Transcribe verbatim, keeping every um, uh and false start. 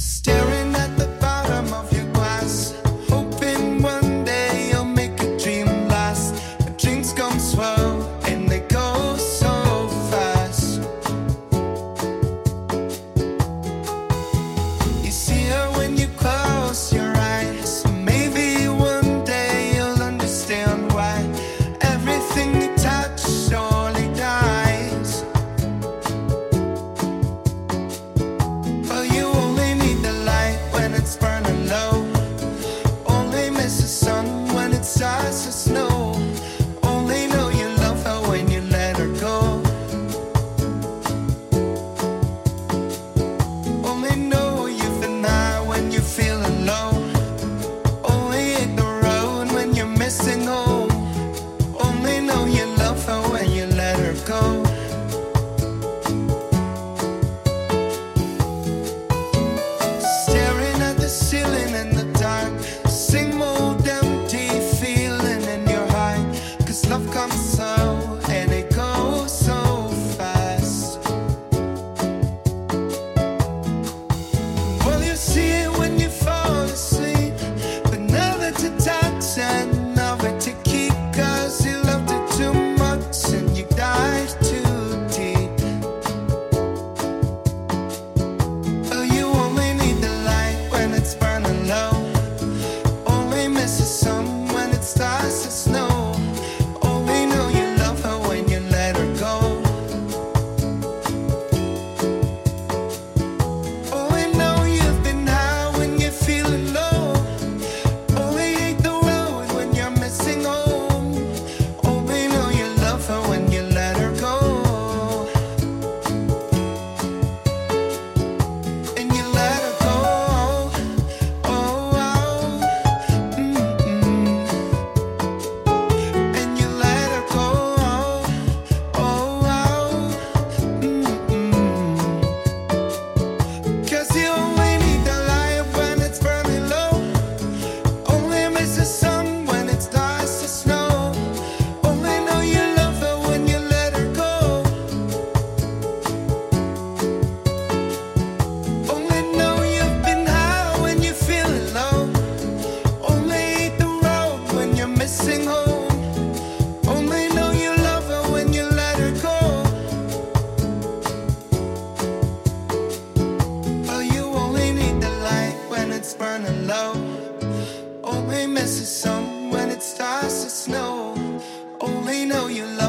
Staring at the bottom of your glass, hoping one day you'll make a dream last. But dreams come slow and they go so fast. You see her when you close your eyes. Maybe one day you'll understand why everything you touch surely dies. Well, you only need the light when it's burning low. Only miss the sun when it starts to snow. Only know you love her when you let her go. Only know you've been high when you're feeling low. Only hit the road when you're missing home. Only know you love her when you let her go. Staring at the ceiling in the dark, same old empty feeling in your heart. Cause love comes slow and it goes so fast. Well, you see it when you fall asleep, but never to touch and never to keep. Cause you loved it too much and you dive too deep. Well, you only need the light when it's burning low. Only miss the sun when it starts to snow. Only know you love her when you let her go. Only know you've been high when you're feeling low. Only hate the road when you're missing home. Only know you love her when you let her go. And you let her go. Oh, oh, mm-mm. And you let her go. Oh, oh, mm-mm. Cause you only need the light when it's burning low. Only miss the sun when it starts to snow. Only know you love her when you let her go. Only know you've been high when you're feeling low. Only hate the road when you're missing home. Only know you love her when you let her go. Well, you only need the light when it's burning low. Only miss the sun when it starts to snow. Only know you love